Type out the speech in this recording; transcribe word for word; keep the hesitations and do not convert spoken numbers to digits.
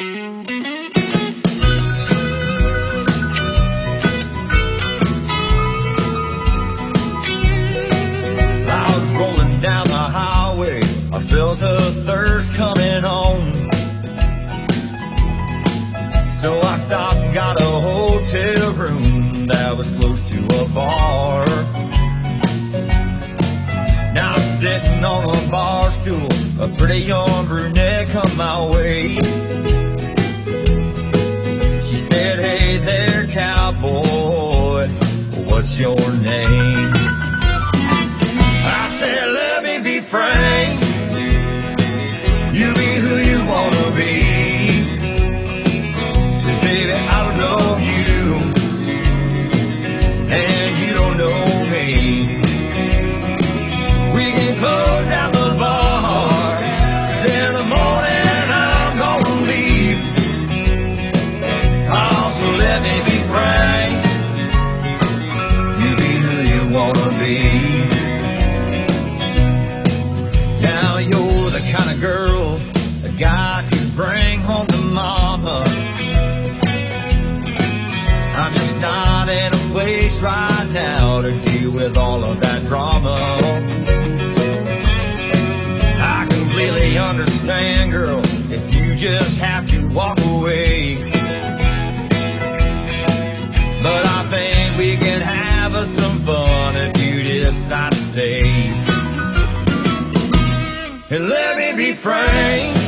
Felt a thirst coming on, so I stopped and got a hotel room that was close to a bar. Now I'm sitting on a bar stool, a pretty young brunette come my way. She said, "Hey there, cowboy, what's your name?" I said, "Let me be frank, you be who you wanna be, 'cause baby I don't know you, and you don't know me. We can close out the bar, then in the morning I'm gonna leave. Oh, so let me be frank, you be who you wanna be." Now you're the kind of girl God could bring home to mama. I'm just not in a place right now to deal with all of that drama. I completely understand, girl, if you just have to walk away, but I think we can have some fun if you decide to stay. And let me be frank,